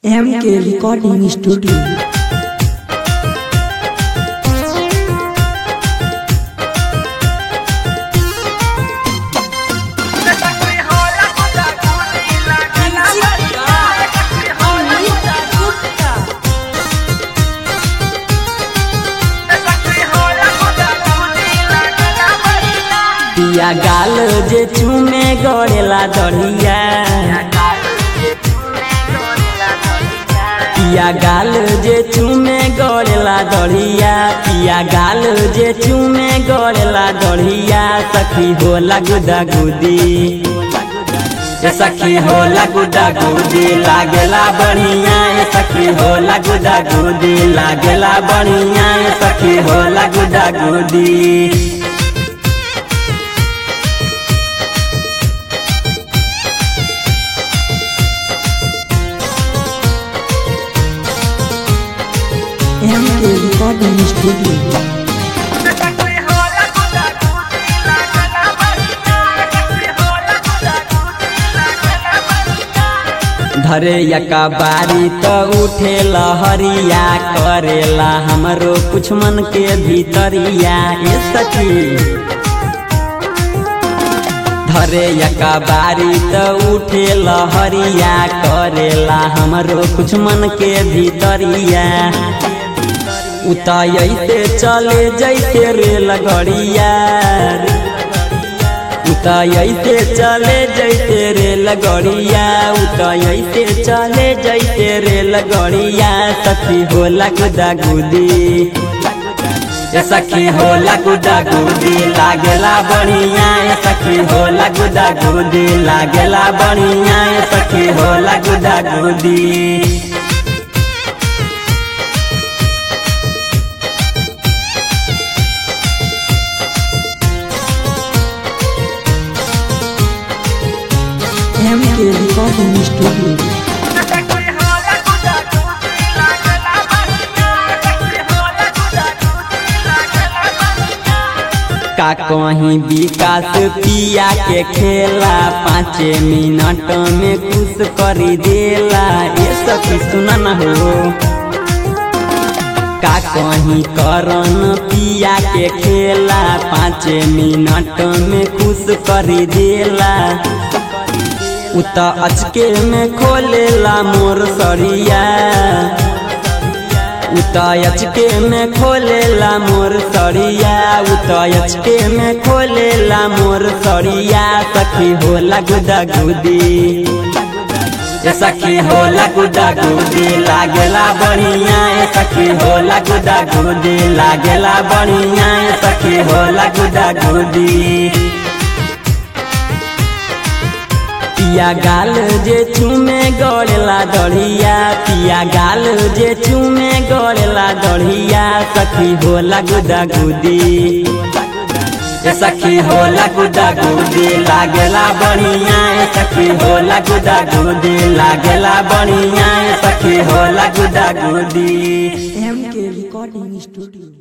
MK Recording Studio। पिया गाल जे चूमे गड़ेला दढ़िया, पिया गाल जे चूमे गड़ेला दढ़िया, पिया गाल जे चूमे गड़ेला दढ़िया। सखी होला गुदा गुदी, सखी होला गुदा गुदी लागेला बढ़िया। सखी होला गुदा गुदी लागेला बढ़िया। सखी होला गुदा गुदी। MK Recording Studio। धरे यका बारी तो उठे लहरिया, करेला हमरो कुछ मन के भीतरिया। ये सखी धरे यका बारी तो उठे लहरिया, करेला हमरो कुछ मन के भीतरिया। उतैसे चले जैसे रेल गड़िया, उतैसे चले जैसे रेल गड़िया, उतैसे चले जैसे रेल गड़िया। सखी होला गुदा गुदी, सखी होला गुदा गुदी लागेला बढ़िया। सखी होला गुदा गुदी लागेला बढ़िया। सखी होला गुदा गुदी। MK Recording Studio। का कहीं विकास पिया के खेला, 5 मिनट में खुश करी देला। ये सखी सुना न हो, का कहीं करन पिया के खेला, 5 मिनट में खुश करी देला। उत अचके में खोलेला मोर सरिया, उतयचके में खोलेला मोर सरिया, उतयचके में खोलेला मोर सरिया। सखी होला गुदा गुदी, सखी होला गुदा गुदी लागेला बढ़िया। सखी होला गुदा गुदी लागेला बढ़िया। सखी होला गुदा गुदी। पिया गाल जे चूमे गड़ेला दढ़िया, पिया गाल जे चूमे गड़ेला दढ़िया। सखी होला गुदा गुदी, सखी होला गुदा गुदी लागेला बढ़िया। सखी होला गुदा गुदी लागेला बढ़िया। सखी होला गुदा गुदी। MK Recording Studio।